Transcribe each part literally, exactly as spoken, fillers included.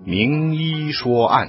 名医说案。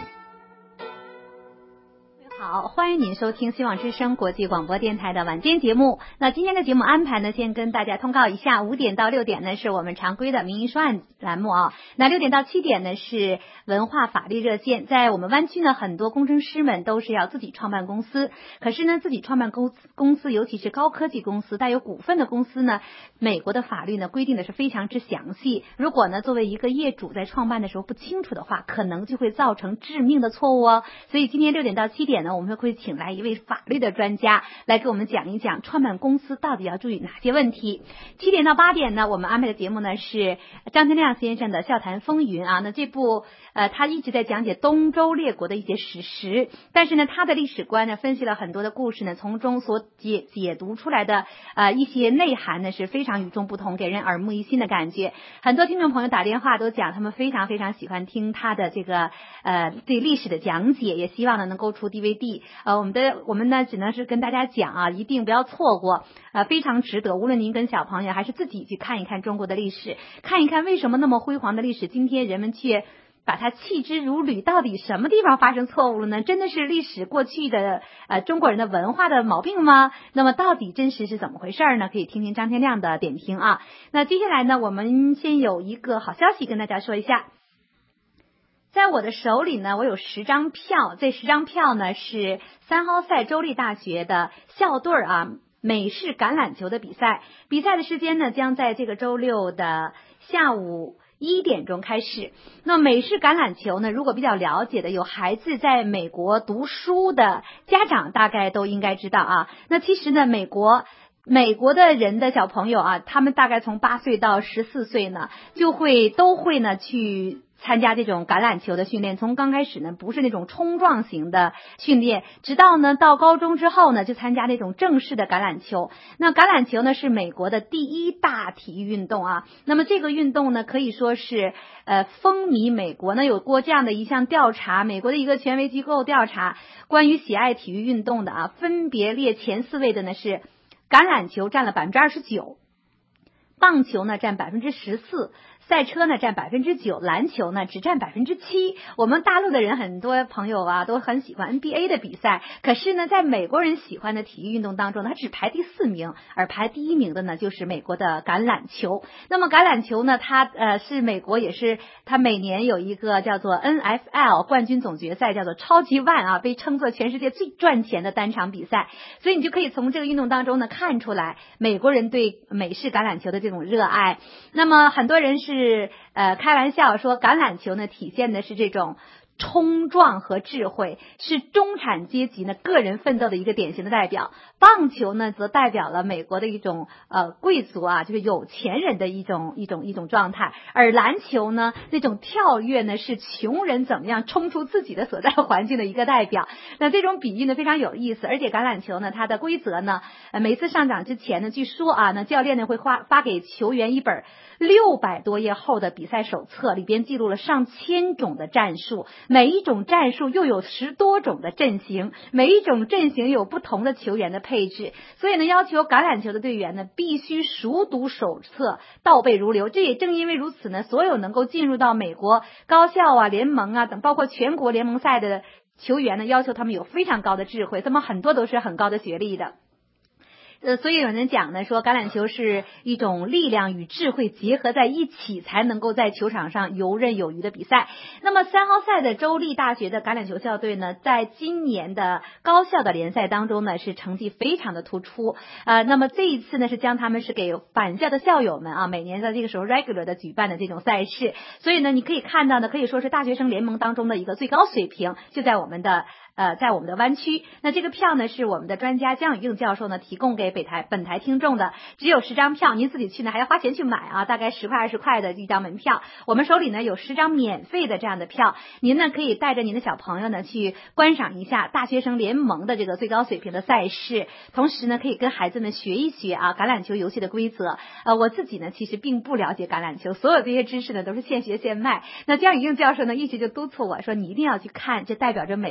好，欢迎您收听希望之声国际广播电台的晚间节目。那今天的节目安排呢，先跟大家通告一下，五点到六点呢是我们常规的名医说案栏目啊。那六点到七点呢是文化法律热线。在我们湾区呢，很多工程师们都是要自己创办公司，可是呢，自己创办公公司，尤其是高科技公司、带有股份的公司呢，美国的法律呢规定的是非常之详细。如果呢，作为一个业主在创办的时候不清楚的话，可能就会造成致命的错误哦。所以今天六点到七点呢，我们会请来一位法律的专家来给我们讲一讲创办公司到底要注意哪些问题。七点到八点呢，我们安排的节目呢是张天亮先生的笑谈风云啊。那这部呃他一直在讲解东周列国的一些史实，但是呢他的历史观呢分析了很多的故事呢，从中所解解读出来的呃一些内涵呢是非常与众不同，给人耳目一新的感觉。很多听众朋友打电话都讲他们非常非常喜欢听他的这个呃对历史的讲解，也希望呢能够出 D V D。呃，我们的我们呢，只能是跟大家讲啊，一定不要错过，呃，非常值得。无论您跟小朋友还是自己去看一看中国的历史，看一看为什么那么辉煌的历史，今天人们却把它弃之如履，到底什么地方发生错误了呢？真的是历史过去的呃中国人的文化的毛病吗？那么到底真实是怎么回事呢？可以听听张天亮的点评啊。那接下来呢，我们先有一个好消息跟大家说一下。在我的手里呢，我有十张票，这十张票呢是三号赛州立大学的校队啊美式橄榄球的比赛，比赛的时间呢将在这个周六的下午一点钟开始。那美式橄榄球呢，如果比较了解的，有孩子在美国读书的家长大概都应该知道啊。那其实呢，美国美国的人的小朋友啊，他们大概从八岁到十四岁呢，就会都会呢去参加这种橄榄球的训练。从刚开始呢不是那种冲撞型的训练，直到呢到高中之后呢就参加那种正式的橄榄球。那橄榄球呢是美国的第一大体育运动啊。那么这个运动呢可以说是呃风靡美国呢。有过这样的一项调查，美国的一个权威机构调查关于喜爱体育运动的啊，分别列前四位的呢是橄榄球占了百分之二十九，棒球呢占百分之十四，赛车呢占百分之九，篮球呢只占百分之七。我们大陆的人很多朋友啊都很喜欢 N B A 的比赛，可是呢在美国人喜欢的体育运动当中，它只排第四名，而排第一名的呢就是美国的橄榄球。那么橄榄球呢，它呃是美国也是它每年有一个叫做 N F L 冠军总决赛，叫做超级碗啊，被称作全世界最赚钱的单场比赛。所以你就可以从这个运动当中呢看出来美国人对美式橄榄球的这种热爱。那么很多人是是呃开玩笑说，橄榄球呢体现的是这种冲撞和智慧，是中产阶级呢个人奋斗的一个典型的代表。棒球呢则代表了美国的一种呃贵族啊，就是有钱人的一种一种一种状态。而篮球呢那种跳跃呢是穷人怎么样冲出自己的所在环境的一个代表。那这种比喻呢非常有意思。而且橄榄球呢它的规则呢呃每次上场之前呢，据说啊那教练呢会发发给球员一本六百多页厚的比赛手册，里边记录了上千种的战术，每一种战术又有十多种的阵型，每一种阵型有不同的球员的配置。所以呢要求橄榄球的队员呢必须熟读手册，倒背如流。这也正因为如此呢，所有能够进入到美国高校啊联盟啊等包括全国联盟赛的球员呢，要求他们有非常高的智慧，他们很多都是很高的学历的。呃，所以有人讲呢，说橄榄球是一种力量与智慧结合在一起，才能够在球场上游刃有余的比赛。那么三号赛的州立大学的橄榄球校队呢，在今年的高校的联赛当中呢，是成绩非常的突出。呃，那么这一次呢，是将他们是给返校的校友们啊，每年在这个时候 regular 的举办的这种赛事。所以呢，你可以看到呢，可以说是大学生联盟当中的一个最高水平，就在我们的呃，在我们的湾区。那这个票呢是我们的专家江宇映教授呢提供给北台本台听众的，只有十张票，您自己去呢还要花钱去买啊，大概十块二十块的一张门票。我们手里呢有十张免费的这样的票，您呢可以带着您的小朋友呢去观赏一下大学生联盟的这个最高水平的赛事，同时呢可以跟孩子们学一学啊橄榄球游戏的规则。呃，我自己呢其实并不了解橄榄球，所有这些知识呢都是现学现卖。那江宇映教授呢一直就督促我说，你一定要去看，这代表着美国的文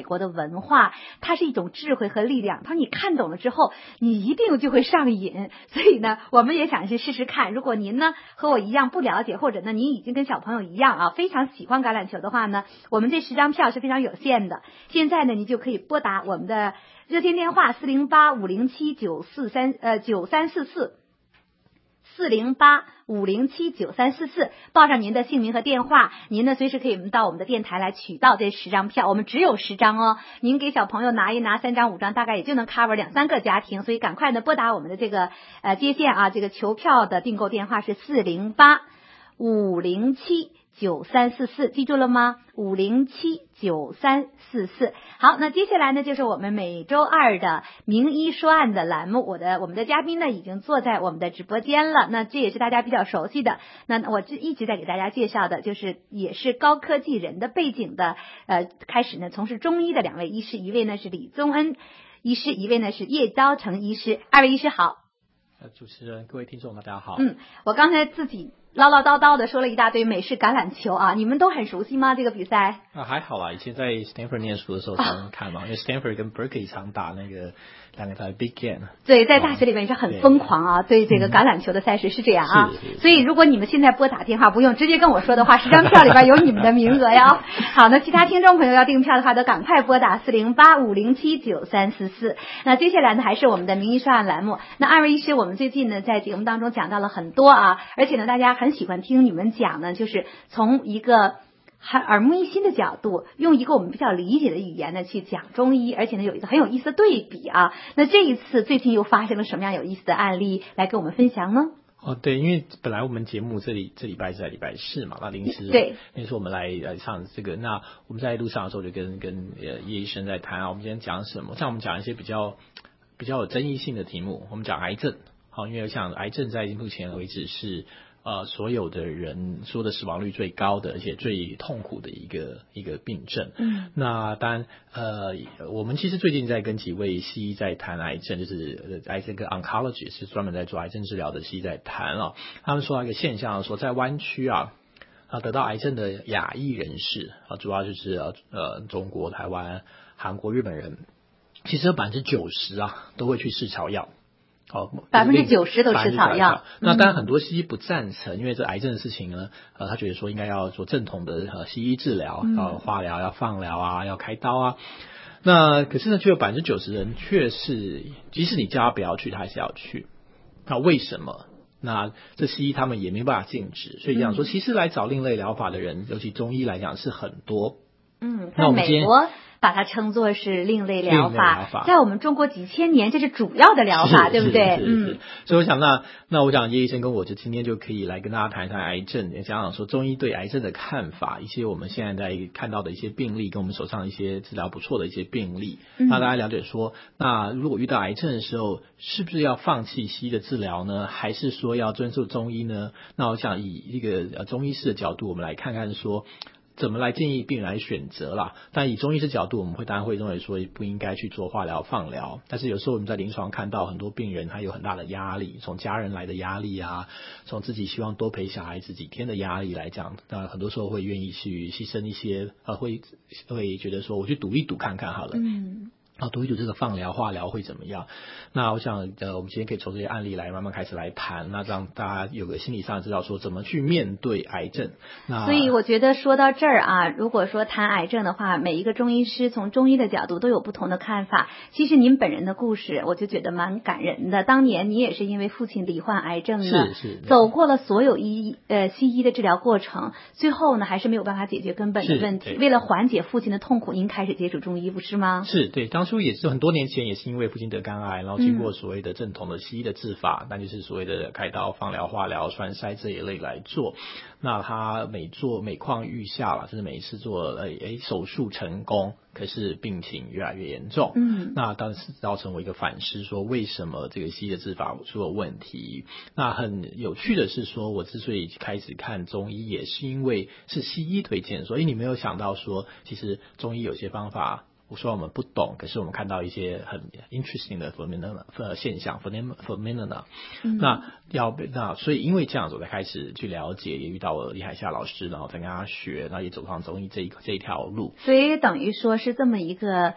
文化，它是一种智慧和力量。他说你看懂了之后，你一定就会上瘾。所以呢，我们也想去试试看。如果您呢和我一样不了解，或者呢您已经跟小朋友一样啊，非常喜欢橄榄球的话呢，我们这十张票是非常有限的。现在呢，你就可以拨打我们的热线电话四零八五零七九四三呃九三四四。四零八五零七九三四四，报上您的姓名和电话，您呢随时可以到我们的电台来取到这十张票，我们只有十张哦。您给小朋友拿一拿三张五张，大概也就能 cover 两三个家庭，所以赶快呢拨打我们的这个呃接线啊，这个球票的订购电话是四零八五零七九三四四，记住了吗？五零七九三四四。好，那接下来呢，就是我们每周二的名医说案的栏目。我的我们的嘉宾呢，已经坐在我们的直播间了。那这也是大家比较熟悉的。那我一直在给大家介绍的，就是也是高科技人的背景的。呃，开始呢从事中医的两位医师，一位呢是李宗恩医师，一位呢是叶昭成医师。二位医师好。 呃，主持人，各位听众，大家好。 嗯，我刚才自己唠唠叨叨的说了一大堆美式橄榄球啊，你们都很熟悉吗？这个比赛？ 啊，还好啦，以前在 Stanford 念书的时候常看嘛，因为 Stanford 跟 Berkeley 常打那个两个台 Big Game。 对，在大学里面是很疯狂啊，对, 对这个橄榄球的赛事是这样啊。 是是所以如果你们现在拨打电话，不用直接跟我说的话，十张票里边有你们的名额呀。好，那其他听众朋友要订票的话，都赶快拨打四零八五零七九三四四。那接下来呢，还是我们的名医说案栏目。那二位医师，我们最近呢在节目当中讲到了很多啊，而且呢大家很喜欢听你们讲呢，就是从一个很耳目一新的角度，用一个我们比较理解的语言呢去讲中医，而且呢有一个很有意思的对比啊。那这一次最近又发生了什么样有意思的案例来跟我们分享呢？ 哦，对，因为本来我们节目这里这礼拜是在礼拜四嘛，那临时对， 那时候我们来来上这个，那我们在路上的时候就跟跟呃叶医生在谈啊，我们今天讲什么？像我们讲一些比较比较有争议性的题目，我们讲癌症，好，因为像癌症在目前为止是呃所有的人说的死亡率最高的，而且最痛苦的一个一个病症。 嗯， 那当然呃我们其实最近在跟几位西医在谈癌症，就是癌症跟 oncology 是专门在做癌症治疗的西医在谈啊，他们说到一个现象，说在湾区啊啊得到癌症的亚裔人士啊，主要就是呃呃中国、台湾、韩国、日本人，其实有百分之九十啊都会去试草药。哦， 百分之九十都吃草药。 那当然很多西医不赞成，因为这癌症的事情呢，呃，他觉得说应该要做正统的呃西医治疗，要化疗、要放疗啊，要开刀啊。那可是呢，却有百分之九十人却是，即使你叫他不要去，他还是要去。那为什么？那这西医他们也没办法禁止，所以讲说，其实来找另类疗法的人，尤其中医来讲是很多。 嗯，在美国把它称作是另类疗法， 疗法在我们中国几千年这是主要的疗法，对不对？ 是是是、嗯、所以我想那那我想叶医生跟我就今天就可以来跟大家谈一谈癌症，也讲讲说中医对癌症的看法，一些我们现在在看到的一些病例，跟我们手上一些治疗不错的一些病例，让、嗯、大家了解说，那如果遇到癌症的时候，是不是要放弃西医的治疗呢？还是说要遵守中医呢？那我想以一个中医师的角度，我们来看看说怎么来建议病人来选择啦？但以中医师角度，我们会当然会认为说不应该去做化疗、放疗。但是有时候我们在临床看到很多病人他有很大的压力，从家人来的压力啊，从自己希望多陪小孩子几天的压力来讲，那很多时候会愿意去牺牲一些，呃，会会觉得说我去赌一赌看看好了。嗯。啊，赌一赌这个放疗、化疗会怎么样？那我想，呃，我们今天可以从这些案例来慢慢开始来谈，那让大家有个心理上知道说怎么去面对癌症。那所以我觉得说到这儿啊，如果说谈癌症的话，每一个中医师从中医的角度都有不同的看法。其实您本人的故事，我就觉得蛮感人的。当年你也是因为父亲罹患癌症的， 是是走过了所有医呃西医的治疗过程，最后呢还是没有办法解决根本的问题。为了缓解父亲的痛苦，您开始接触中医，不是吗？ 是对，当初也是很多年前，也是因为父亲得肝癌，然后经过所谓的正统的西医的治法，那、嗯、就是所谓的开刀、放疗、化疗、栓塞这一类来做。那他每做每况愈下了，甚至每一次做呃诶手术成功，可是病情越来越严重。嗯，那当时造成我一个反思，说为什么这个西医的治法出了问题？那很有趣的是说，我之所以开始看中医，也是因为是西医推荐，所以你没有想到说，其实中医有些方法。我说我们不懂，可是我们看到一些很 interesting 的 phenomena 现象 phenomena、嗯、那要那所以因为这样子我才开始去了解，也遇到了李海夏老师，然后再跟他学，然后也走上中医这一这一条路。 所以等于说是这么一个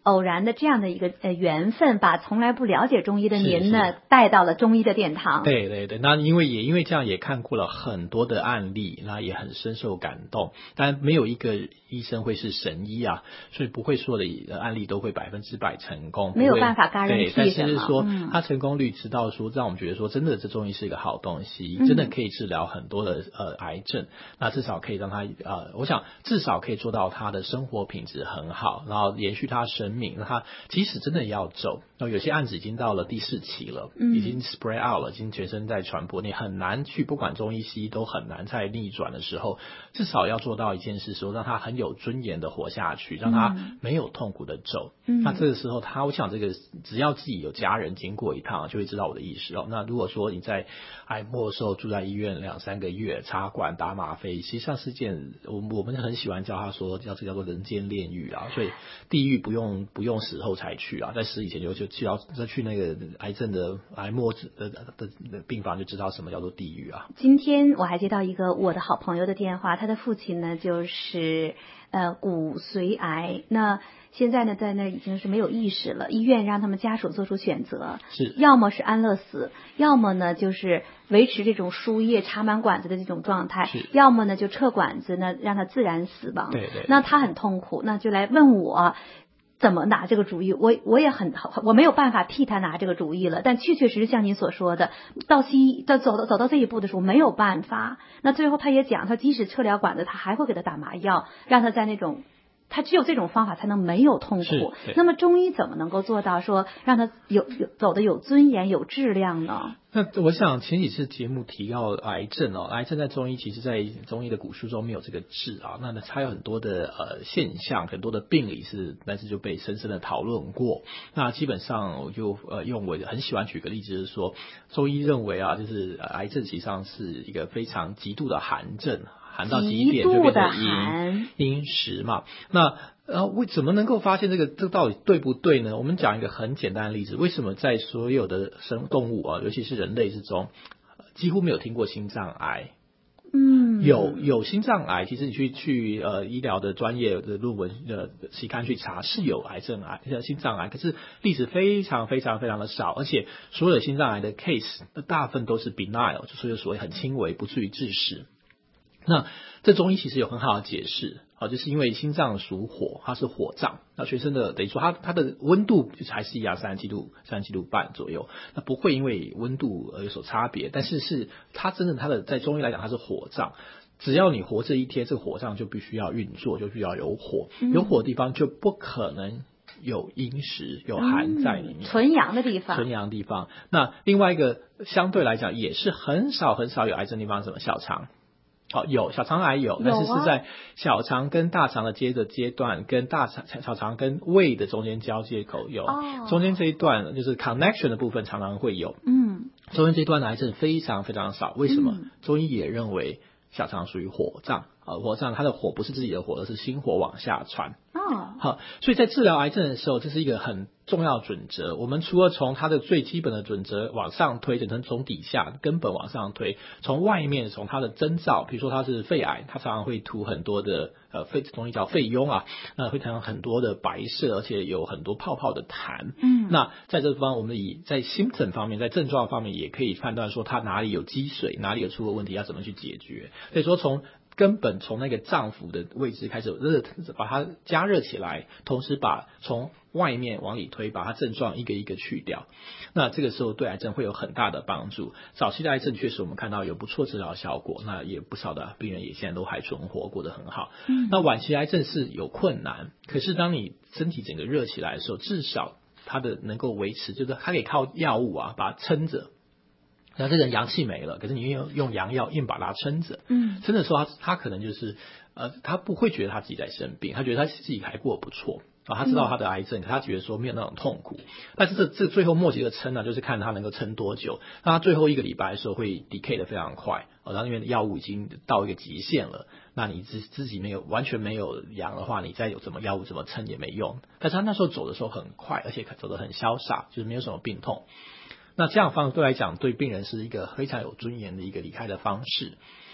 偶然的这样的一个呃缘分，把从来不了解中医的您呢是是带到了中医的殿堂。 对对对，那因为也因为这样也看过了很多的案例，那也很深受感动。当然没有一个医生会是神医啊，所以不会说的案例都会百分之百成功， 没有办法 guarantee 对，但是说、 嗯、 它成功率直到说让我们觉得说真的这中医是一个好东西， 嗯、 真的可以治疗很多的呃癌症，那至少可以让他呃，我想至少可以做到他的生活品质很好，然后延续他生命，那他即使真的要走，那有些案子已经到了第四期了， 嗯、 已经 spread out 了，已经全身在传播，你很难去不管中医西医都很难在逆转的时候，至少要做到一件事，说让他很有尊严的活下去，让他没有痛苦的走、嗯、那这个时候他我想这个只要自己有家人经过一趟就会知道我的意思哦。那如果说你在癌末的时候住在医院两三个月，插管打吗啡，实际上是件我们我们很喜欢叫他说叫这叫做人间炼狱啊，所以地狱不用不用死后才去啊，在死以前就就就要再去那个癌症的癌末的的的病房就知道什么叫做地狱啊。 今天我还接到一个我的好朋友的电话，他的父亲呢就是呃骨髓癌，那现在呢在那已经是没有意识了，医院让他们家属做出选择， 是要么是安乐死，要么呢就是维持这种输液插满管子的这种状态，要么呢就撤管子呢让他自然死亡。 对 对, 对， 那他很痛苦，那就来问我怎么拿这个主意，我我也很我没有办法替他拿这个主意了，但确确实实像您所说的，到西医到走到走到这一步的时候没有办法。那最后他也讲，他即使撤了管子，他还会给他打麻药，让他在那种他只有这种方法才能没有痛苦。那么中医怎么能够做到说让他有有走的有尊严有质量呢？ 那我想前几次节目提到癌症哦，癌症在中医其实在中医的古书中没有这个治啊，那它有很多的呃现象，很多的病理是但是就被深深的讨论过。那基本上我就呃用我很喜欢举个例子，就是说中医认为啊，就是癌症实际上是一个非常极度的寒症，寒到极点就变成阴阴实嘛。那呃，为怎么能够发现这个这到底对不对呢？我们讲一个很简单的例子，为什么在所有的生动物啊，尤其是人类之中，几乎没有听过心脏癌？ 嗯， 有有心脏癌，其实你去去呃医疗的专业的论文的期刊去查，是有癌症癌心脏癌，可是历史非常非常非常的少，而且所有的心脏癌的 case 大部分都是 benign， 就是所谓很轻微，不至于致死。那这中医其实有很好的解释，啊，就是因为心脏属火，它是火脏，那全身的等于说它它的温度还是一样三十七度三十七度半左右，那不会因为温度而有所差别，但是是它真的它的在中医来讲它是火脏。只要你活这一天，这个火脏就必须要运作，就必须要有火，有火的地方就不可能有阴实有寒在里面， 嗯、纯阳的地方， 纯阳的地方。那另外一个相对来讲也是很少很少有癌症的地方，什么小肠。哦，有小肠癌有，但是是在小肠跟大肠的接着阶段，跟大肠小肠跟胃的中间交界口有， 哦、 中间这一段就是 connection 的部分常常会有， 嗯， 中间这一段的癌症非常非常少。为什么？ 嗯、 中医也认为小肠属于火脏啊，火脏它的火不是自己的火，而是心火往下传。 哦， 好，所以在治疗癌症的时候，这是一个很重要的准则。我们除了从它的最基本的准则往上推，整成从底下根本往上推，从外面从它的征兆，比如说它是肺癌，它常常会吐很多的呃肺，中医叫肺痈啊，那会产生很多的白色，而且有很多泡泡的痰。 嗯， 那在这方，我们以在 symptom 方面，在症状方面也可以判断说它哪里有积水，哪里有出了问题，要怎么去解决。所以说从根本从那个脏腑的位置开始热，把它加热起来，同时把从外面往里推，把它症状一个一个去掉。那这个时候对癌症会有很大的帮助。早期的癌症确实我们看到有不错治疗效果，那也不少的病人也现在都还存活，过得很好。 嗯， 那晚期癌症是有困难，可是当你身体整个热起来的时候，至少它的能够维持，就是它可以靠药物啊把它撑着。那这个人阳气没了，可是你用用阳药硬把它撑着， 嗯， 撑着时候他他可能就是呃他不会觉得他自己在生病，他觉得他自己还过得不错啊，他知道他的癌症，可他觉得说没有那种痛苦。但是这这最后末期的撑呢，就是看他能够撑多久。那他最后一个礼拜的时候会 decay 的非常快，哦，然后因为药物已经到一个极限了，那你自自己没有完全没有阳的话，你再有怎么药物怎么撑也没用。但是他那时候走的时候很快，而且走得很潇洒，就是没有什么病痛。那这样方式对来讲，对病人是一个非常有尊严的一个离开的方式。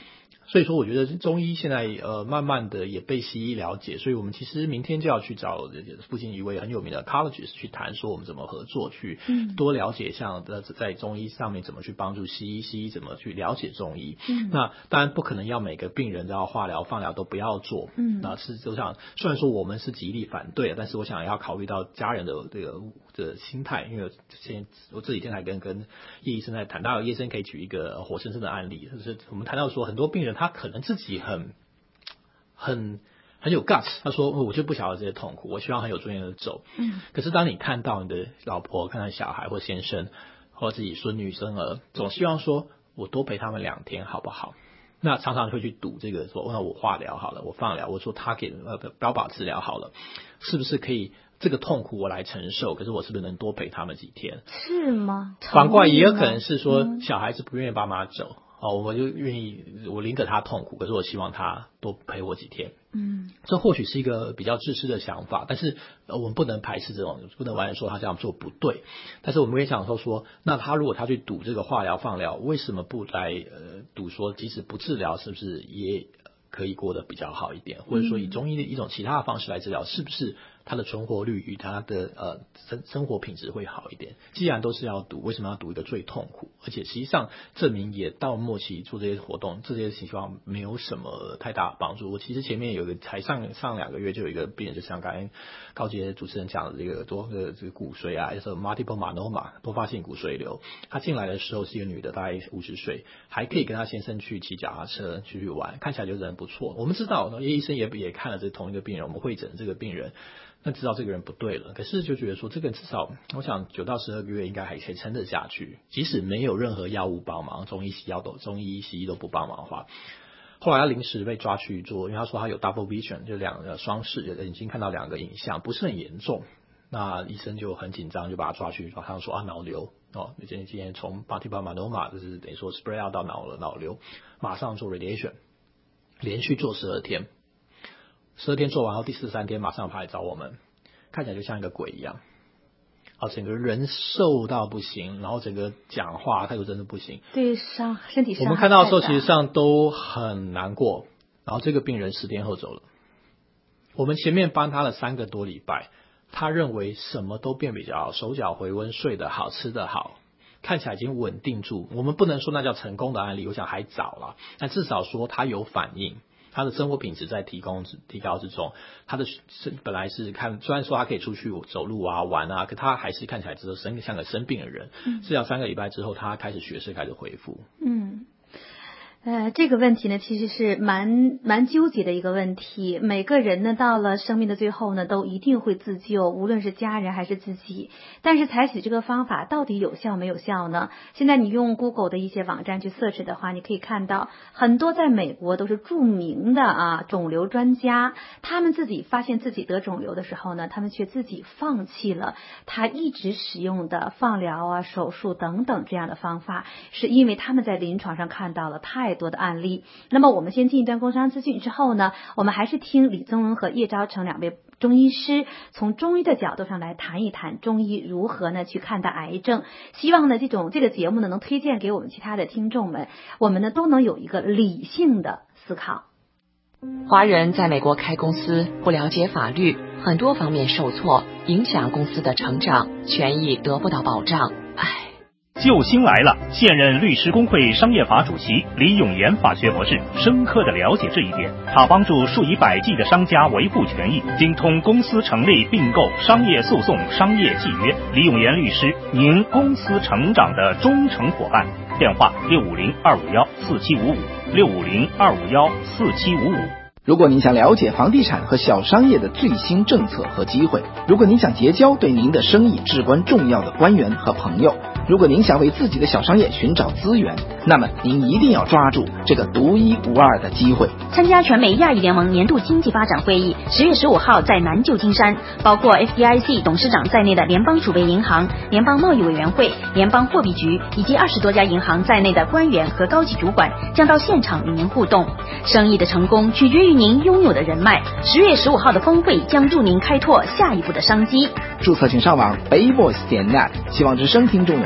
所以说我觉得中医现在呃慢慢的也被西医了解，所以我们其实明天就要去找附近一位很有名的 oncologist 去谈说我们怎么合作，去多了解像在中医上面怎么去帮助西医，西医怎么去了解中医。嗯，那当然不可能要每个病人都要化疗放疗都不要做。嗯，那是就像虽然说我们是极力反对，但是我想也要考虑到家人的这个的心态，因为现我这几天还跟跟叶医生在谈，当然叶医生可以举一个活生生的案例，就是我们谈到说很多病人他可能自己很很很有 guts， 他说我就不晓得这些痛苦，我希望很有尊严的走。嗯，可是当你看到你的老婆、看到小孩或先生或自己孙女孙儿，总希望说我多陪他们两天好不好？那常常会去赌这个说，那我化疗好了，我放疗，我说他给呃标靶治疗好了，是不是可以这个痛苦我来承受？可是我是不是能多陪他们几天？ 是吗？ 反过来也有可能是说，嗯、小孩子不愿意爸妈走。哦，我就愿意，我宁可他痛苦，可是我希望他多陪我几天。嗯，这或许是一个比较自私的想法，但是我们不能排斥这种，不能完全说他这样做不对。但是我们也想说说，那他如果他去赌这个化疗放疗，为什么不来呃赌说，即使不治疗，是不是也可以过得比较好一点？或者说以中医的一种其他的方式来治疗，是不是它的存活率与它的呃生生活品质会好一点？既然都是要赌，为什么要赌一个最痛苦？而且实际上证明也到末期做这些活动，这些情况没有什么太大的帮助。我其实前面有一个才上上两个月就有一个病人，就像刚才高阶主持人讲的这个多的这个骨髓啊，就是 multiple myeloma 多发性骨髓瘤，他进来的时候是一个女的，大概五十岁，还可以跟他先生去骑脚踏车去去玩，看起来就人不错。我们知道，叶医生也也看了这同一个病人，我们会诊这个病人。那知道这个人不对了，可是就觉得说这个至少我想九到十二个月应该还可以撑得下去，即使没有任何药物帮忙，中医西药都中医西医都不帮忙的话，后来他临时被抓去做，因为他说他有 double vision， 就两个双视，眼睛看到两个影像，不是很严重。那医生就很紧张，就把他抓去，马上说啊脑瘤哦，今天今天从 multiple myeloma 就是等于说 spread out 到脑了脑瘤，马上做 radiation， 连续做十二天。十二天做完后，第十三天马上跑来找我们，看起来就像一个鬼一样，啊，整个人瘦到不行，然后整个讲话态度真的不行， 对伤身体伤。 我们看到的时候，其实上都很难过。然后这个病人十天后走了，我们前面帮他了三个多礼拜，他认为什么都变比较好，手脚回温，睡得好，吃得好。看起来已经稳定住，我们不能说那叫成功的案例，我想还早了，但至少说他有反应。他的生活品质在提高提高之中，他的本来是看，虽然说他可以出去走路啊玩啊，可他还是看起来只是生像个生病的人。嗯，治疗三个礼拜之后，他开始学识开始恢复。 嗯。呃，这个问题呢，其实是蛮蛮纠结的一个问题。每个人呢，到了生命的最后呢，都一定会自救，无论是家人还是自己。但是采取这个方法到底有效没有效呢？现在你用 Google 的一些网站去 search 的话，你可以看到很多在美国都是著名的啊肿瘤专家，他们自己发现自己得肿瘤的时候呢，他们却自己放弃了他一直使用的放疗啊、手术等等这样的方法，是因为他们在临床上看到了太多的案例。那么我们先进一段工商资讯之后呢，我们还是听李宗文和叶昭成两位中医师从中医的角度上来谈一谈中医如何呢去看待癌症。希望呢这种这个节目呢能推荐给我们其他的听众们，我们呢都能有一个理性的思考。 华人在美国开公司，不了解法律，很多方面受挫，影响公司的成长，权益得不到保障。唉。 救星来了！现任律师公会商业法主席李永岩法学博士深刻地了解这一点，他帮助数以百计的商家维护权益，精通公司成立、并购、商业诉讼、商业契约。李永岩律师，您公司成长的忠诚伙伴。电话六五零二五幺四七五五六五零二五幺四七五五。 如果您想了解房地产和小商业的最新政策和机会，如果您想结交对您的生意至关重要的官员和朋友，如果您想为自己的小商业寻找资源，那么您一定要抓住这个独一无二的机会。 参加全美亚裔联盟年度经济发展会议，十月十五号在南旧金山，包括 F D I C 董事长在内的联邦储备银行、联邦贸易委员会、联邦货币局以及二十多家银行在内的官员和高级主管将到现场与您互动。生意的成功取决于您拥有的人脉。十月十五号的峰会将助您开拓下一步的商机。 注册请上网 bayvoice 点 net， 希望之声听众有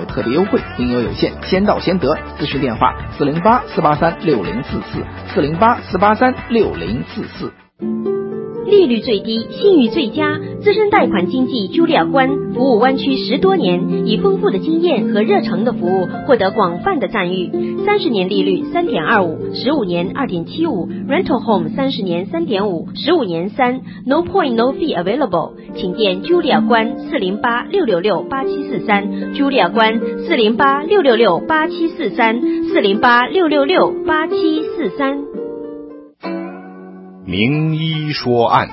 特别优惠，名额有限，先到先得。咨询电话四零八四八三六零四四四零八四八三六零四四。 利率最低，信誉最佳，资深贷款经纪朱利亚关服务湾区十多年，以丰富的经验和热诚的服务获得广泛的赞誉。三十年利率三点二五，十五年二点七五 ，Rental Home 三十年三点五，十五年三 ，No Point No Fee Available， 请电朱利亚关四零八六六六八七四三，朱利亚关四零八六六六八七四三，四零八六六六八七四三。 名医说案。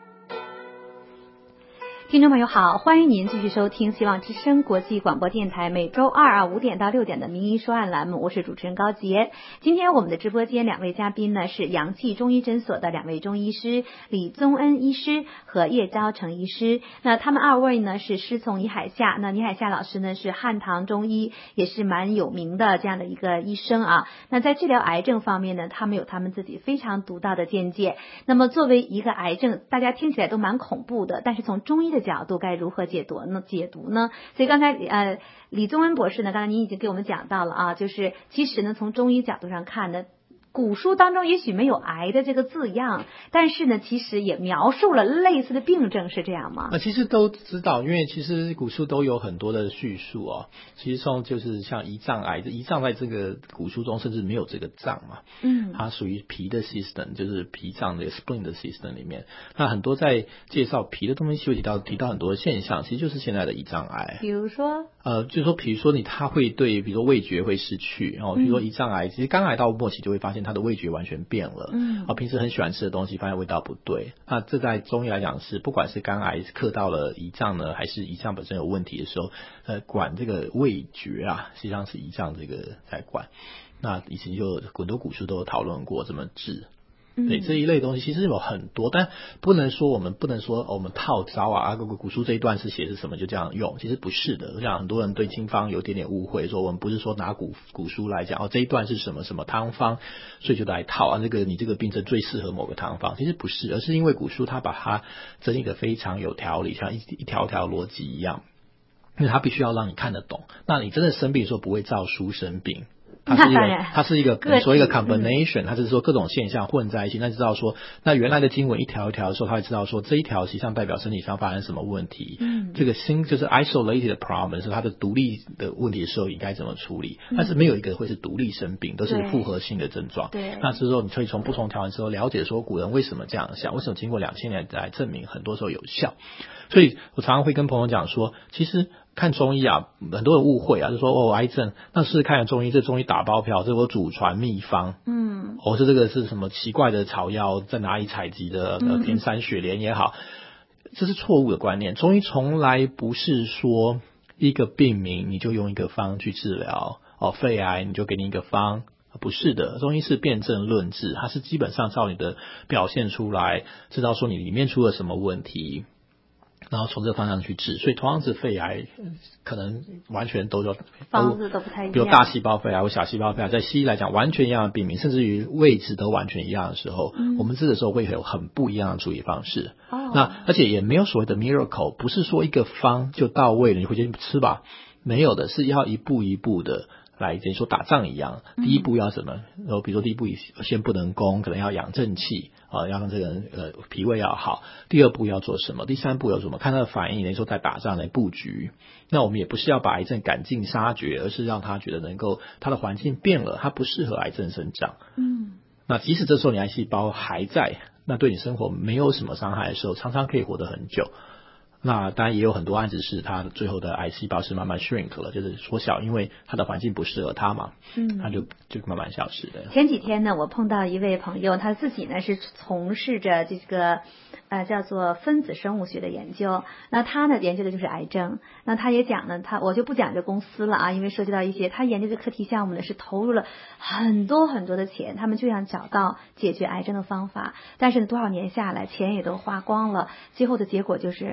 听众朋友好，欢迎您继续收听希望之声国际广播电台每周二啊五点到六点的名医说案栏目，我是主持人高杰。今天我们的直播间两位嘉宾呢是阳气中医诊所的两位中医师李宗恩医师和叶昭成医师。那他们二位呢是师从倪海厦，那倪海厦老师呢是汉唐中医，也是蛮有名的这样的一个医生啊。那在治疗癌症方面呢，他们有他们自己非常独到的见解。那么作为一个癌症，大家听起来都蛮恐怖的，但是从中医的角度该如何解读呢？解读呢？所以刚才呃李宗恩博士呢，刚才您已经给我们讲到了啊，就是其实呢从中医角度上看呢，古书当中也许没有癌的这个字样，但是呢其实也描述了类似的病症，是这样吗？ 呃，其实都知道，因为其实古书都有很多的叙述哦。其实从就是像胰脏癌，胰脏在这个古书中甚至没有这个脏嘛， 嗯， 它属于脾的 system， 就是脾脏的 spleen 的 system 里面。那很多在介绍脾的东西会提到提到很多的现象，其实就是现在的胰脏癌。 比如说， 呃，就是说，比如说你它会对，比如说味觉会失去，然后比如说胰脏癌，其实肝癌到末期就会发现它的味觉完全变了，嗯，啊，平时很喜欢吃的东西，发现味道不对。那这在中医来讲是，不管是肝癌克到了胰脏呢，还是胰脏本身有问题的时候，呃，管这个味觉啊，实际上是胰脏这个在管。那以前就很多古书都有讨论过怎么治。对，这一类东西其实有很多，但不能说我们不能说、哦、我们套招啊，古古书这一段是写是什么就这样用，其实不是的。我想很多人对经方有点点误会，说我们不是说拿古古书来讲哦，这一段是什么什么汤方，所以就来套啊，这个你这个病症最适合某个汤方，其实不是，而是因为古书它把它整理的非常有条理，像一一条条逻辑一样，因为它必须要让你看得懂。那你真的生病的时候不会照书生病。它是一个，它是一个，你说一个 combination， 它是说各种现象混在一起。那知道说，那原来的经文一条一条的时候，他会知道说这一条实际上代表身体上发生什么问题。嗯，这个新就是 isolated problem 是它的独立的问题的时候应该怎么处理。但是没有一个会是独立生病，都是复合性的症状。 对， 那之后你可以从不同条文之后了解说古人为什么这样想，为什么经过两千年来证明很多时候有效。所以我常常会跟朋友讲说，其实看中医啊，很多人误会啊，就说哦癌症，那是看中医，这中医打包票，这是我祖传秘方，嗯，我、哦、是这个是什么奇怪的草药，在哪里采集的，呃，天山雪莲也好，这是错误的观念。中医从来不是说一个病名你就用一个方去治疗，哦，肺癌你就给你一个方。不是的，中医是辨证论治，它是基本上照你的表现出来，知道说你里面出了什么问题，然后从这个方向去治。所以同样是肺癌，可能完全都有方子都不太一样， 比如大细胞肺癌或小细胞肺癌，在西医来讲完全一样的病名，甚至于位置都完全一样的时候，嗯、我们治的时候会有很不一样的处理方式。哦，那而且也没有所谓的 miracle， 不是说一个方就到位了，你回去吃吧，没有的，是要一步一步的。来，等于说打仗一样，第一步要什么？然后比如说第一步先不能攻，可能要养正气啊，要让这个人呃脾胃要好。第二步要做什么？第三步要做什么？看他的反应，等于说在打仗的布局。那我们也不是要把癌症赶尽杀绝，而是让他觉得能够他的环境变了，他不适合癌症生长。嗯，那即使这时候你癌细胞还在，那对你生活没有什么伤害的时候，常常可以活得很久。那当然也有很多案子是他最后的癌细胞是慢慢 shrink 了，就是缩小，因为他的环境不适合他嘛，嗯，他就就慢慢消失的。 前几天呢，我碰到一位朋友，他自己呢是从事着这个呃叫做分子生物学的研究，那他呢研究的就是癌症。那他也讲呢，他我就不讲这公司了啊，因为涉及到一些他研究的课题项目呢是投入了很多很多的钱，他们就想找到解决癌症的方法，但是呢多少年下来钱也都花光了，最后的结果就是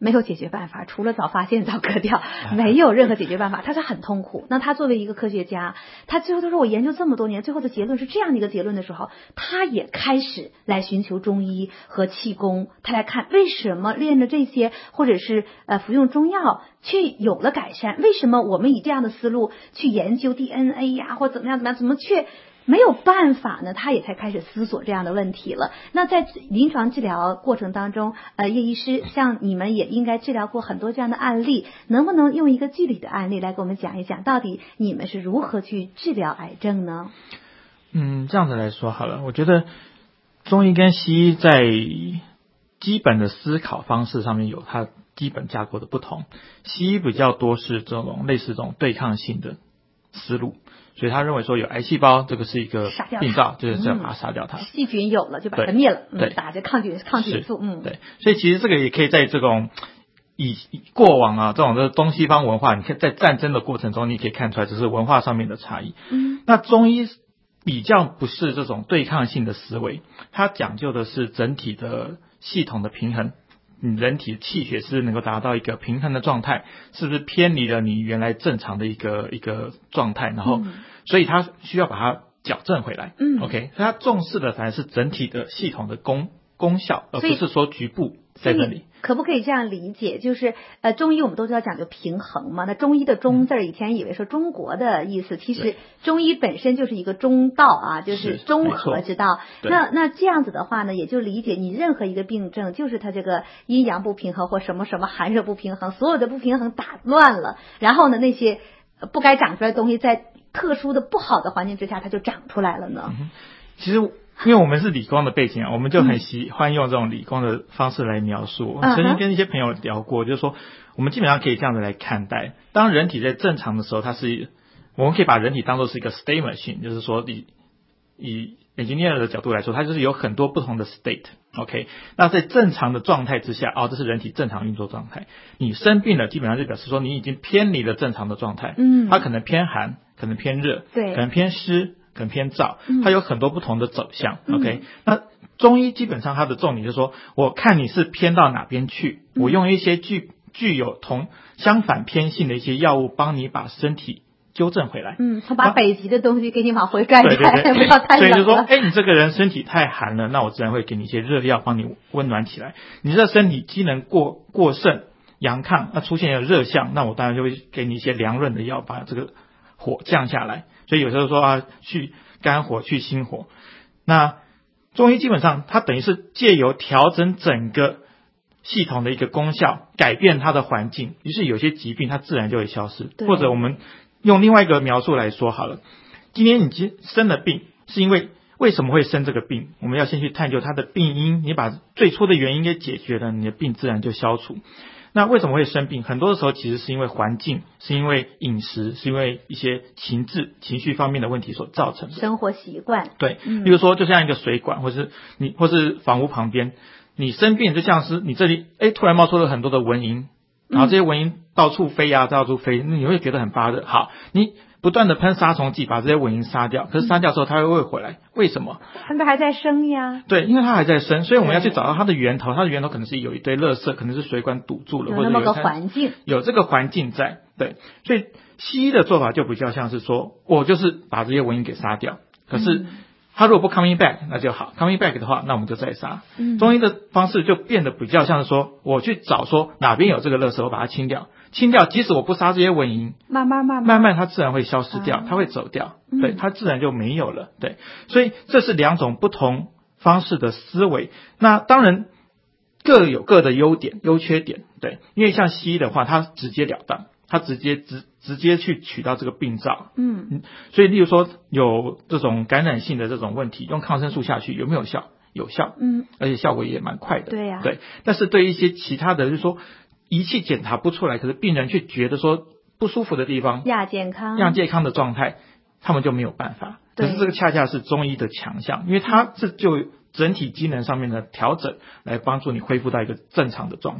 没有解决办法，除了早发现早割掉，没有任何解决办法，他是很痛苦。那他作为一个科学家，他最后他说我研究这么多年，最后的结论是这样的一个结论的时候，他也开始来寻求中医和气功，他来看为什么练的这些或者是呃服用中药却有了改善，为什么我们以这样的思路去研究 D N A 呀或怎么样怎么样，怎么却没有办法呢？他也才开始思索这样的问题了。那在临床治疗过程当中，呃，叶医师，像你们也应该治疗过很多这样的案例，能不能用一个具体的案例来给我们讲一讲，到底你们是如何去治疗癌症呢？ 嗯，这样子来说好了，我觉得中医跟西医在基本的思考方式上面有它基本架构的不同，西医比较多是这种类似这种对抗性的思路。所以他认为说有癌细胞这个是一个病灶，就是要把它杀掉它。 细菌有了就把它灭了， 对， 嗯、打着抗菌抗菌素，嗯， 对。所以其实这个也可以在这种以过往啊这种的东西方文化，你可以在战争的过程中，你可以看出来，只是文化上面的差异。嗯，那中医比较不是这种对抗性的思维，它讲究的是整体的系统的平衡。你人体的气血是能够达到一个平衡的状态，是不是偏离了你原来正常的一个一个状态，然后、嗯、所以它需要把它矫正回来。嗯 OK， 所以它重视的反而是整体的系统的功功效，而不是说局部在这里。 可不可以这样理解，就是呃中医我们都知道讲究平衡嘛，那中医的中字以前以为说中国的意思，其实中医本身就是一个中道啊，就是中和之道。那那这样子的话呢，也就理解你任何一个病症，就是它这个阴阳不平衡或什么什么寒热不平衡，所有的不平衡打乱了，然后呢那些不该长出来的东西在特殊的不好的环境之下它就长出来了呢。 嗯、其实因为我们是理工的背景啊，我们就很喜欢用这种理工的方式来描述。我曾经跟一些朋友聊过，就是说我们基本上可以这样子来看待，当人体在正常的时候，它是我们可以把人体当作是一个 state machine， 就是说以以 engineer 的角度来说，它就是有很多不同的 state。 OK， 那在正常的状态之下，哦，这是人体正常运作状态。你生病了，基本上就表示说你已经偏离了正常的状态。嗯，它可能偏寒，可能偏热，对，可能偏湿，可能偏燥，它有很多不同的走向。嗯、OK， 那中医基本上它的重点就是说，我看你是偏到哪边去，我用一些具具有同相反偏性的一些药物，帮你把身体纠正回来。 嗯，他把北极的东西给你往回拽拽， 对对对， 不要太冷了。 所以就说，哎，你这个人身体太寒了，那我自然会给你一些热药，帮你温暖起来。你这身体机能过过剩、阳亢，那出现了热象，那我当然就会给你一些凉润的药，把这个火降下来。所以有时候说啊，去肝火，去心火。那中医基本上它等于是借由调整整个系统的一个功效，改变它的环境，于是有些疾病它自然就会消失。或者我们用另外一个描述来说好了，今天你生了病，是因为为什么会生这个病？我们要先去探究它的病因，你把最初的原因给解决了，你的病自然就消除。那为什么会生病？很多的时候其实是因为环境，是因为饮食，是因为一些情志、情绪方面的问题所造成的。生活习惯。 对，嗯、比如说就像一个水管，或是你或是房屋旁边，你生病就像是你这里哎突然冒出了很多的蚊蝇，然后这些蚊蝇到处飞呀、啊，到处飞，那你会觉得很发热。好，你不断的喷杀虫剂把这些蚊蝇杀掉，可是杀掉之后它会回来，为什么？ 它们还在生呀。 对，因为它还在生，所以我们要去找到它的源头。它的源头可能是有一堆垃圾，可能是水管堵住了， 有那么个环境， 有这个环境在。对，所以西医的做法就比较像是说，我就是把这些蚊蝇给杀掉，可是它如果不 coming back 那就好 ，coming back 的话，那我们就再杀。嗯、中医的方式就变得比较像是说，我去找说哪边有这个垃圾，我把它清掉。清掉，即使我不杀这些蚊蝇， 慢慢慢慢慢慢它自然会消失掉，啊、它会走掉，嗯、对，它自然就没有了，对，所以这是两种不同方式的思维。那当然各有各的优点、优缺点，对，因为像西医的话，它直截了当，它直接直直接去取到这个病灶，嗯，所以例如说有这种感染性的这种问题，用抗生素下去有没有效？有效，嗯，而且效果也蛮快的， 对呀、啊， 对。但是对一些其他的，就是说仪器检查不出来，可是病人却觉得说不舒服的地方， 亚健康、 亚健康的状态，他们就没有办法。可是这个恰恰是中医的强项，因为它是就整体机能上面的调整，来帮助你恢复到一个正常的状态。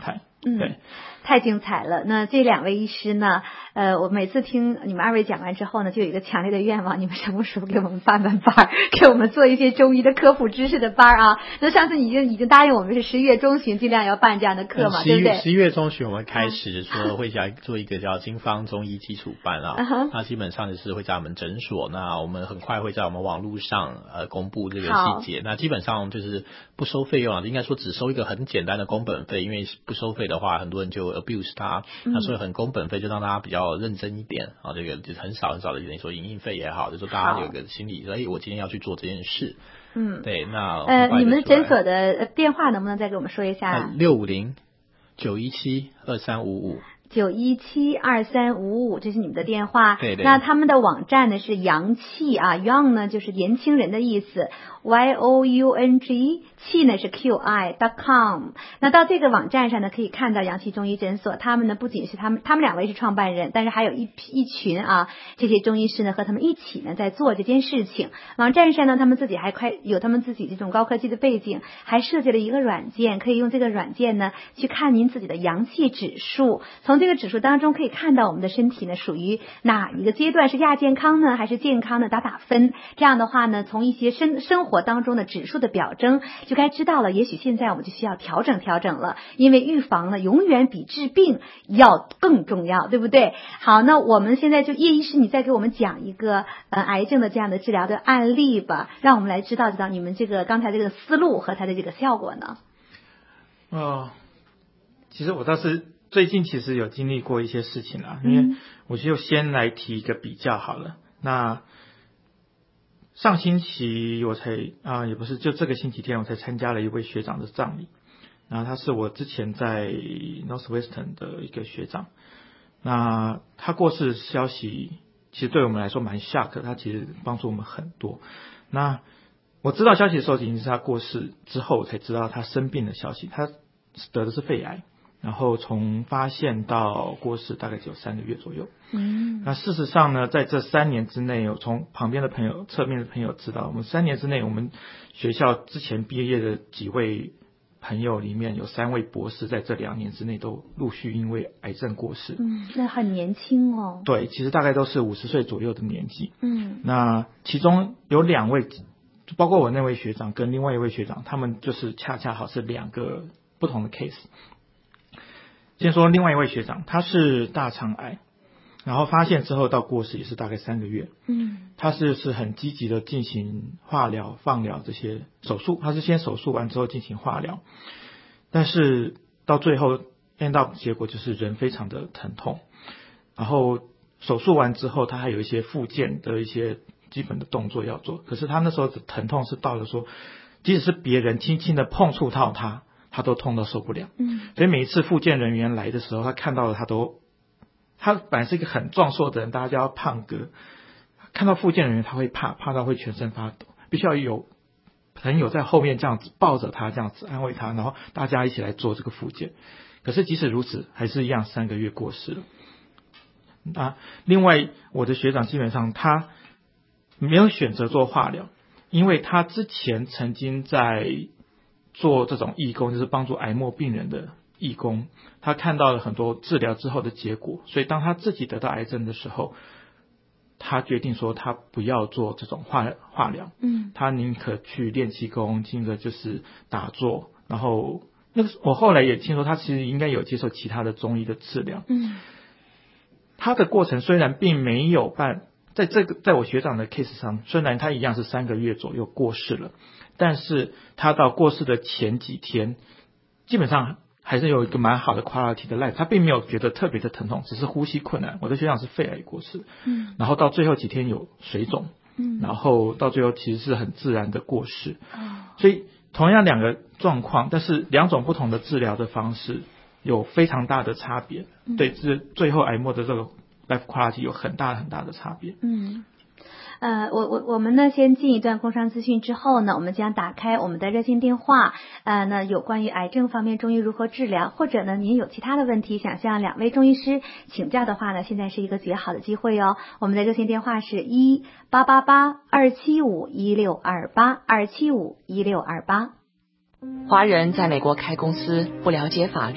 嗯， 对， 太精彩了。那这两位医师呢，呃，我每次听你们二位讲完之后呢，就有一个强烈的愿望，你们什么时候给我们办办班，给我们做一些中医的科普知识的班啊？那上次你已经已经答应我们是十一月中旬尽量要办这样的课嘛， 呃、 对不对？ 十一月中旬我们开始说会想做一个叫经方中医基础班啊， uh-huh. 那基本上就是会在我们诊所，那我们很快会在我们网络上呃公布这个细节。那基本上就是不收费用啊，应该说只收一个很简单的工本费，因为不收费的话，很多人就 abuse 它，那所以很工本费就让大家比较认真一点啊，这个就很少很少的，你说营运费也好，就说大家有个心理，所以我今天要去做这件事。 嗯， 对，那呃，你们诊所的电话能不能再给我们说一下？ 六五零九一七二三五五。 九一七二三五五，这是你们的电话。 对对。 那他们的网站呢是阳气啊 ，young 呢就是年轻人的意思 ，y o u n g， 气呢是 q i dot com。那到这个网站上呢，可以看到阳气中医诊所，他们呢不仅是他们，他们两位是创办人，但是还有一一群啊这些中医师呢和他们一起呢在做这件事情。网站上呢，他们自己还快有他们自己这种高科技的背景，还设计了一个软件，可以用这个软件呢去看您自己的阳气指数，从这个指数当中可以看到我们的身体呢属于哪一个阶段，是亚健康呢还是健康呢，打打分。这样的话呢，从一些生生活当中的指数的表征就该知道了，也许现在我们就需要调整调整了，因为预防呢永远比治病要更重要，对不对？好，那我们现在就叶医师，你再给我们讲一个呃癌症的这样的治疗的案例吧，让我们来知道知道你们这个刚才这个思路和它的这个效果呢。 哦，其实我倒是最近其实有经历过一些事情啦，因为我就先来提一个比较好了。那上星期我才啊、呃，也不是就这个星期天，我才参加了一位学长的葬礼。然后他是我之前在 Northwestern 的一个学长。那他过世的消息，其实对我们来说蛮 shock， 他其实帮助我们很多。那我知道消息的时候，已经是他过世之后，我才知道他生病的消息。他得的是肺癌。然后从发现到过世大概只有三个月左右。嗯，那事实上呢，在这三年之内，有从旁边的朋友、侧面的朋友知道，我们三年之内，我们学校之前毕业的几位朋友里面，有三位博士在这两年之内都陆续因为癌症过世。 嗯，那很年轻哦。 对，其实大概都是五十岁左右的年纪。 嗯， 那其中有两位，包括我那位学长跟另外一位学长，他们就是恰恰好是两个不同的 case。先说另外一位学长，他是大肠癌，然后发现之后到过世也是大概三个月。嗯，他是是很积极的进行化疗、放疗这些手术，他是先手术完之后进行化疗，但是到最后 end up 结果就是人非常的疼痛，然后手术完之后他还有一些复健的一些基本的动作要做，可是他那时候的疼痛是到了说，即使是别人轻轻的碰触到他，他都痛到受不了。嗯，所以每一次复健人员来的时候，他看到了他都，他本来是一个很壮硕的人，大家叫胖哥，看到复健人员他会怕，怕到会全身发抖，必须要有朋友在后面这样子抱着他，这样子安慰他，然后大家一起来做这个复健。可是即使如此，还是一样三个月过世了。啊，另外我的学长基本上他没有选择做化疗，因为他之前曾经在做这种义工，就是帮助癌末病人的义工，他看到了很多治疗之后的结果，所以当他自己得到癌症的时候，他决定说他不要做这种化化疗，嗯，他宁可去练气功，宁可就是打坐，然后那个我后来也听说他其实应该有接受其他的中医的治疗，嗯，他的过程虽然并没有办，在这个在我学长的 case 上，虽然他一样是三个月左右过世了，但是他到过世的前几天，基本上还是有一个蛮好的 quality 的 life， 他并没有觉得特别的疼痛，只是呼吸困难。我的学长是肺癌过世，嗯，然后到最后几天有水肿，嗯，然后到最后其实是很自然的过世，哦，所以同样两个状况，但是两种不同的治疗的方式有非常大的差别，嗯，对，这最后癌末的这个 life quality 有很大很大的差别， 嗯。呃，我我我们呢，先进一段工商资讯之后呢，我们将打开我们的热线电话。呃，那有关于癌症方面中医如何治疗，或者呢，您有其他的问题想向两位中医师请教的话呢，现在是一个绝好的机会哦。我们的热线电话是一八八八二七五一六二八二七五一六二八。 华人在美国开公司不了解法律，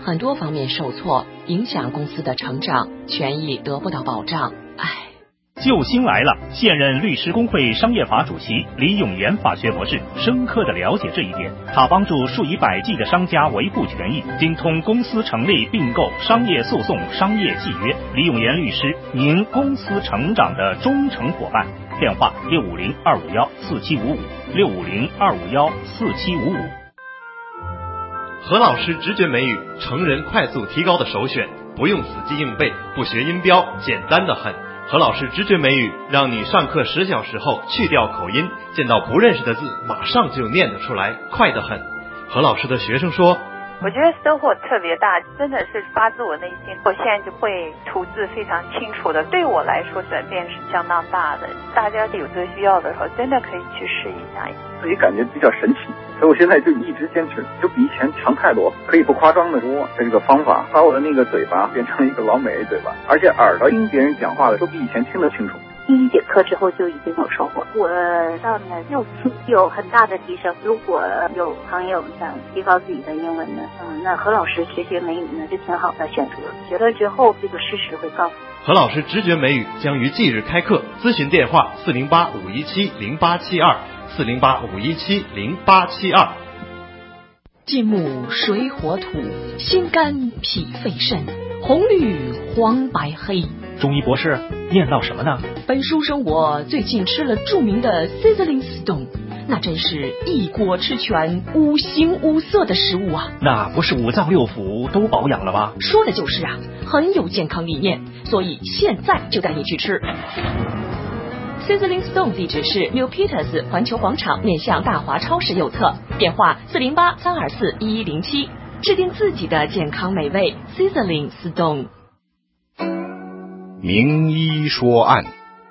很多方面受挫，影响公司的成长，权益得不到保障。唉。 救星来了！现任律师公会商业法主席李永岩法学博士深刻地了解这一点，他帮助数以百计的商家维护权益，精通公司成立、并购、商业诉讼、商业契约。李永岩律师，您公司成长的忠诚伙伴。电话六五零二五幺四七五五六五零二五幺四七五五。 何老师直觉美语，成人快速提高的首选，不用死记硬背，不学音标，简单的很。何老师直觉美语，让你上课十小时后去掉口音，见到不认识的字马上就念得出来，快得很。何老师的学生说， 我觉得收获特别大，真的是发自我内心。我现在就会吐字非常清楚的，对我来说转变是相当大的。大家有这个需要的时候，真的可以去试一下。 自己感觉比较神奇，所以我现在就一直坚持，就比以前强太多。可以不夸张的说，这个方法把我的那个嘴巴变成一个老美人嘴巴，而且耳朵听别人讲话的都比以前听得清楚。 第一节课之后就已经有收获，我到呢六次有很大的提升。如果有朋友想提高自己的英文呢，嗯，那何老师学学美语呢是挺好的选择。学了之后，这个事实会告诉你。 何老师直觉美语将于即日开课，咨询电话四零八五一七零八七二四零八五一七零八七二。 金木水火土，心肝脾肺肾，红绿黄白黑。 中医博士念到什么呢？ 本书生我最近吃了著名的 Sizzling Stone， 那真是一锅吃全，五形五色的食物啊！ 那不是五脏六腑都保养了吗？ 说的就是啊，很有健康理念，所以现在就带你去吃。Sizzling Stone 地址是 New Peters 环球广场面向大华超市右侧，电话四零八三二四一一零七，制定自己的健康美味 Sizzling Stone。 名医说案。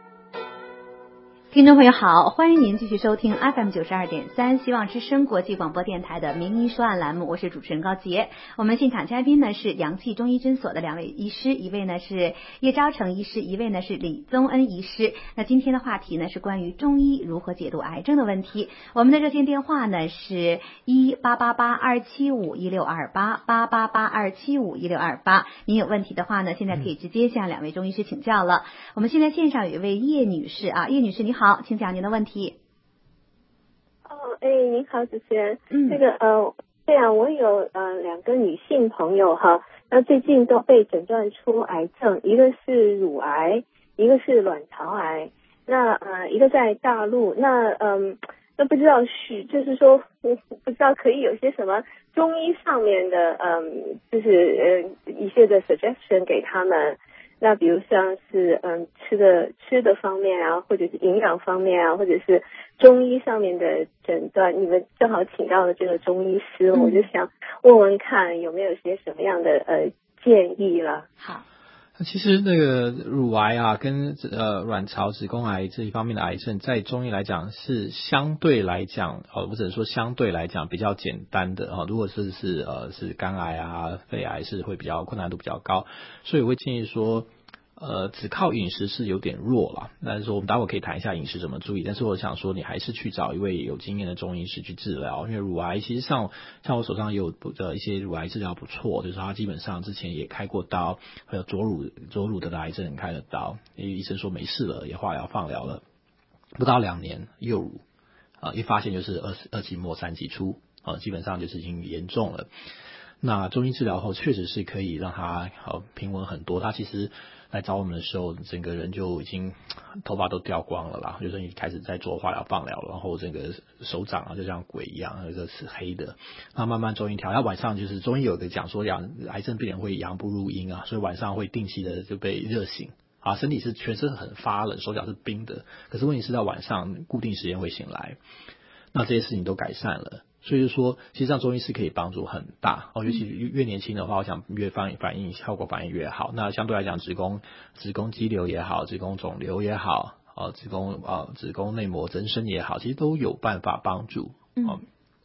听众朋友好，欢迎您继续收听 F M 九十二点三希望之声国际广播电台的名医说案栏目，我是主持人高杰。我们现场嘉宾呢是阳气中医诊所的两位医师，一位呢是叶昭成医师，一位呢是李宗恩医师。那今天的话题呢是关于中医如何解读癌症的问题。我们的热线电话呢是一八八八二七五一六二八八八八二七五一六二八。您有问题的话呢，现在可以直接向两位中医师请教了。我们现在线上有一位叶女士啊，叶女士你好。好，请讲您的问题。 哦，哎，您好，主持人。 嗯， 那个呃，对啊，我有呃两个女性朋友哈，那最近都被诊断出癌症，一个是乳癌，一个是卵巢癌。那呃，一个在大陆，那嗯，那不知道是，就是说，我不知道可以有些什么中医上面的嗯，就是呃一些的 suggestion 给他们。那比如像是嗯吃的吃的方面啊，或者是营养方面啊，或者是中医上面的诊断，你们正好请到了这个中医师，嗯、我就想问问看有没有些什么样的呃建议了。 好。 其实那个乳癌啊，跟呃卵巢、子宫癌这一方面的癌症，在中医来讲是相对来讲，呃，我只能说相对来讲比较简单的啊、呃。如果是是呃是肝癌啊、肺癌是会比较困难度比较高，所以我会建议说，呃，只靠饮食是有点弱了。但是说我们待会可以谈一下饮食怎么注意，但是我想说，你还是去找一位有经验的中医师去治疗，因为乳癌其实上像我手上也有的一些乳癌治疗不错，就是他基本上之前也开过刀，还有左乳左乳的癌症开了刀，因为医生说没事了，也化疗放疗了，不到两年右乳啊、呃，一发现就是二二期末三期初啊、呃，基本上就是已经严重了。那中医治疗后确实是可以让他好平稳很多，他其实来找我们的时候，整个人就已经头发都掉光了啦，就是你开始在做化疗放疗，然后整个手掌啊就像鬼一样，那个是黑的。那慢慢中医调，他晚上就是中医有个讲说，阳癌症病人会阳不入阴啊，所以晚上会定期的就被热醒啊，身体是全身很发冷，手脚是冰的，可是问题是在晚上固定时间会醒来，那这些事情都改善了。所以就说，其实上中医是可以帮助很大哦，尤其越年轻的话，我想越反反应效果反应越好。那相对来讲，子宫子宫肌瘤也好，子宫肿瘤也好，哦，子宫啊子宫内膜增生也好，其实都有办法帮助。 嗯，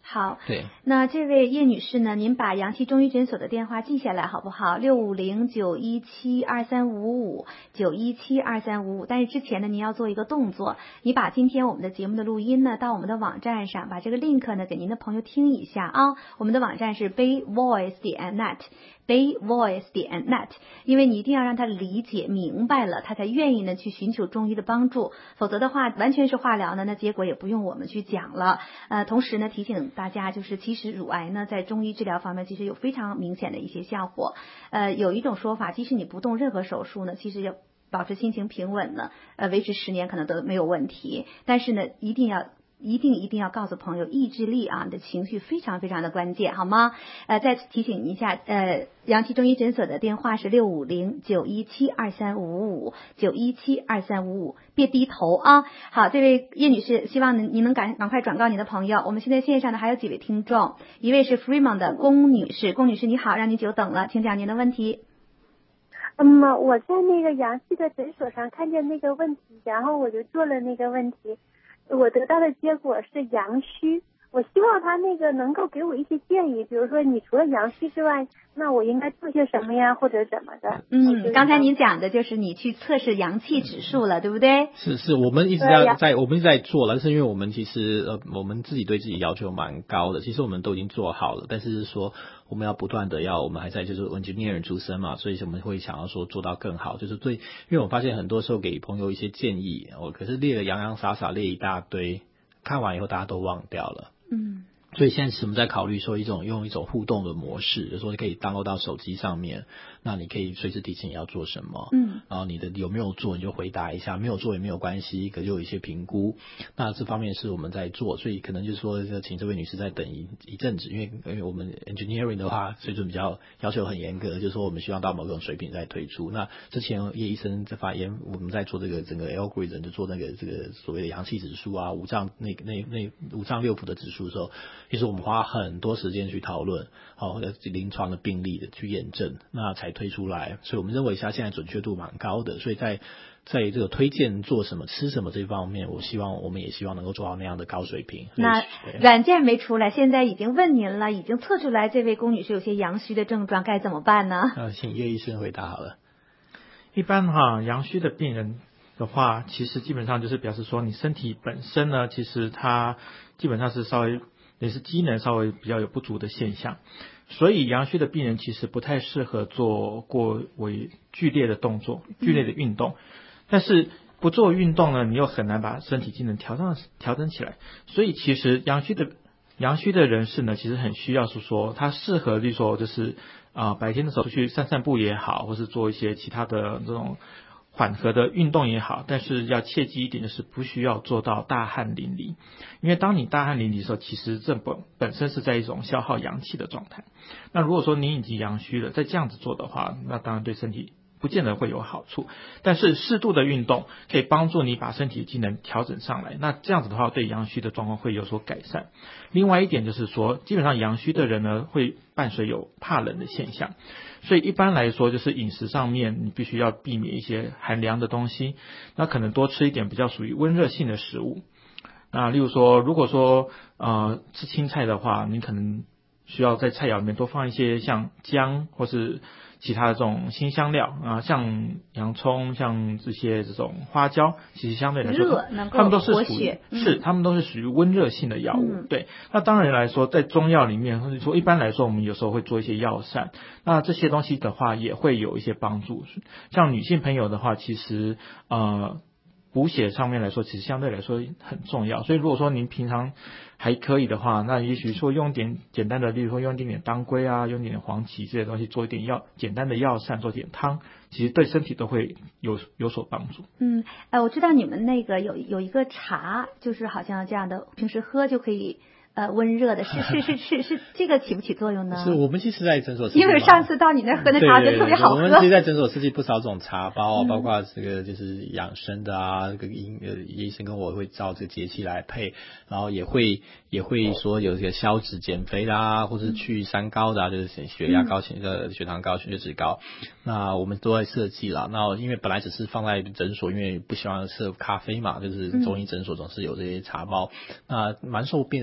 好， 对， 那这位叶女士呢，您把阳气中医诊所的电话记下来好不好？六五零九一七二三五五九一七二三五五。但是之前呢，您要做一个动作，你把今天我们的节目的录音呢，到我们的网站上，把这个 link 呢给您的朋友听一下啊。我们的网站是 bay voice 点 net。bay voice 点 net， 因为你一定要让他理解明白了，他才愿意呢去寻求中医的帮助，否则的话完全是化疗呢，那结果也不用我们去讲了。呃，同时呢提醒大家，就是其实乳癌呢在中医治疗方面其实有非常明显的一些效果。呃，有一种说法，即使你不动任何手术呢，其实要保持心情平稳呢，呃，维持十年可能都没有问题。但是呢，一定要。一定一定要告诉朋友，意志力啊，你的情绪非常非常的关键，好吗？呃，再次提醒一下，呃，阳气中医诊所的电话是六五零九一七二三五五九一七二三五五，别低头啊！好，这位叶女士，希望您您能赶赶快转告你的朋友。我们现在线上呢还有几位听众，一位是 Fremont 的龚女士，龚女士你好，让您久等了，请讲您的问题。 嗯，我在那个阳气的诊所上看见那个问题，然后我就做了那个问题。我得到的结果是阳虚，我希望他那个能够给我一些建议，比如说你除了阳虚之外，那我应该做些什么呀，或者怎么的。 嗯，刚才您讲的就是你去测试阳气指数了，对不对？ 是是，我们一直在在我们一直在做了，但是因为我们其实呃我们自己对自己要求蛮高的，其实我们都已经做好了，但是说我们要不断的要，我们还在就是 engineer 出身嘛，所以我们会想要说做到更好，就是对，因为我发现很多时候给朋友一些建议，我可是列了洋洋洒洒列一大堆，看完以后大家都忘掉了。 嗯。 所以现在我们在考虑说一种用一种互动的模式，就是说你可以 download 到手机上面，那你可以随时提醒你要做什么， 嗯， 然后你的有没有做你就回答一下，没有做也没有关系，可就有一些评估。那这方面是我们在做，所以可能就是说请这位女士再等一一阵子，因为因为我们 engineering 的话水准比较要求很严格，就是说我们希望到某种水平再推出。那之前叶医生在发言，我们在做这个整个 algorithm 就做那个这个所谓的阳气指数啊，五脏那那那五脏六腑的指数的时候，其实我们花很多时间去讨论，好、哦、临床的病例的去验证，那才推出来。所以我们认为它现在准确度蛮高的，所以在在这个推荐做什么吃什么这方面，我希望我们也希望能够做到那样的高水平。 那软件没出来，现在已经问您了，已经测出来这位龚女士有些阳虚的症状，该怎么办呢？ 呃，请叶医生回答好了。 一般哈，阳虚的病人的话，其实基本上就是表示说你身体本身呢，其实它基本上是稍微也是机能稍微比较有不足的现象，所以阳虚的病人其实不太适合做过为剧烈的动作、剧烈的运动。但是不做运动呢，你又很难把身体机能调整调整起来。所以其实阳虚的阳虚的人士呢，其实很需要是说，他适合，例如说就是啊、呃、白天的时候出去散散步也好，或是做一些其他的这种缓和的运动也好，但是要切记一点，就是不需要做到大汗淋漓，因为当你大汗淋漓的时候，其实这本本身是在一种消耗阳气的状态。那如果说你已经阳虚了，再这样子做的话，那当然对身体不见得会有好处，但是适度的运动可以帮助你把身体机能调整上来，那这样子的话对阳虚的状况会有所改善。另外一点就是说，基本上阳虚的人呢会伴随有怕冷的现象，所以一般来说就是饮食上面你必须要避免一些寒凉的东西，那可能多吃一点比较属于温热性的食物。那例如说如果说呃吃青菜的话，你可能需要在菜肴里面多放一些像姜或是其他的这种辛香料啊，像洋葱，像这些这种花椒，其实相对来说，它们都是属于、嗯、是，它们都是属于温热性的药物、嗯。对，那当然来说，在中药里面，或者说一般来说，我们有时候会做一些药膳，那这些东西的话也会有一些帮助。像女性朋友的话，其实呃。补血上面来说，其实相对来说很重要，所以如果说您平常还可以的话，那也许说用点简单的，例如说用一点点当归啊，用一点点黄芪这些东西做一点药，简单的药膳，做点汤，其实对身体都会有有所帮助。 嗯，呃，我知道你们那个有有一个茶，就是好像这样的，平时喝就可以。呃，温热的是是是是是这个起不起作用呢？ 是我们其实在诊所， 因为上次到你那喝的茶就特别好喝。 我们其实在诊所设计不少这种茶包、啊嗯，包括这个就是养生的啊，这个医呃医生跟我会照这个节气来配，然后也会也会说有这个消脂减肥的啊，或者去三高的啊，就是血压高、血呃血糖高、血脂高，那我们都在设计了。那因为本来只是放在诊所，因为不希望设咖啡嘛，就是中医诊所总是有这些茶包，那蛮受病人的欢迎。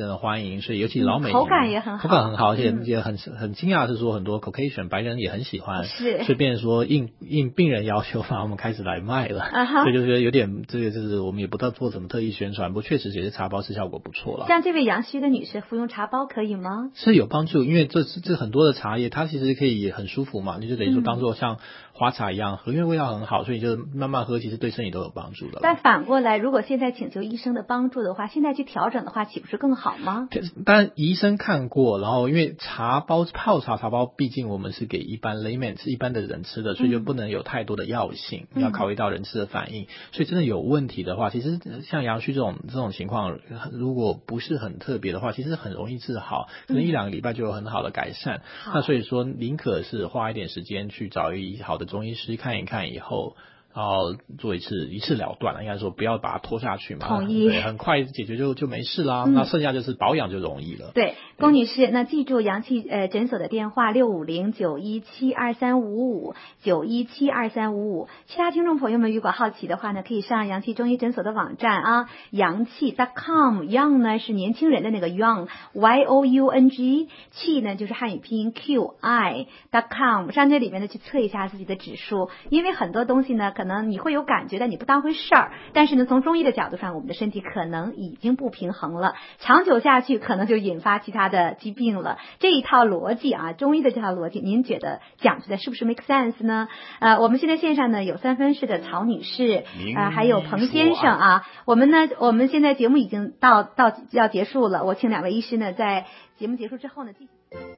饮水，尤其老美饮、 嗯、口感也很好， 口感很好，而且也很很惊讶是说很多 Caucasian 白人也很喜欢， 是， 所以变成说应应病人要求嘛，我们开始来卖了， 啊、 所以就觉得有点这个就是我们也不到做什么特意宣传，不过确实也是茶包是效果不错了。 像这位阳虚的女士服用茶包可以吗？ 是有帮助，因为这这很多的茶叶它其实可以也很舒服嘛，你就等于说当做像花茶一样喝，因为味道很好，所以就慢慢喝，其实对身体都有帮助的。 但反过来，如果现在请求医生的帮助的话，现在去调整的话，岂不是更好吗？ 当然医生看过，然后因为茶包泡茶茶包，毕竟我们是给一般 layman 是一般的人吃的，所以就不能有太多的药性，嗯、要考虑到人吃的反应，所以真的有问题的话，其实像阳虚这种这种情况，如果不是很特别的话，其实很容易治好，可能一两个礼拜就有很好的改善。嗯、那所以说，宁可是花一点时间去找一好的中医师看一看以后。然后做一次一次了断了，应该说不要把它拖下去嘛。 同意。 对，很快解决就就没事啦。嗯、那剩下就是保养就容易了。 对，龚女士，那记住阳气呃诊所的电话六五零九一七二三五五九一七二三五五。其他听众朋友们如果好奇的话呢，可以上阳气中医诊所的网站啊，阳气 dot com。young 呢是年轻人的那个 young y o u n g， 气呢就是汉语拼音 q i dot com。上这里面呢去测一下自己的指数，因为很多东西呢可能可能你会有感觉，但你不当回事儿。但是呢，从中医的角度上，我们的身体可能已经不平衡了，长久下去可能就引发其他的疾病了。这一套逻辑啊，中医的这套逻辑，您觉得讲出来是不是 make sense 呢？呃，我们现在线上呢有三分市的曹女士，啊、呃，还有彭先生啊。我们呢，我们现在节目已经到到要结束了，我请两位医师呢在节目结束之后呢继续。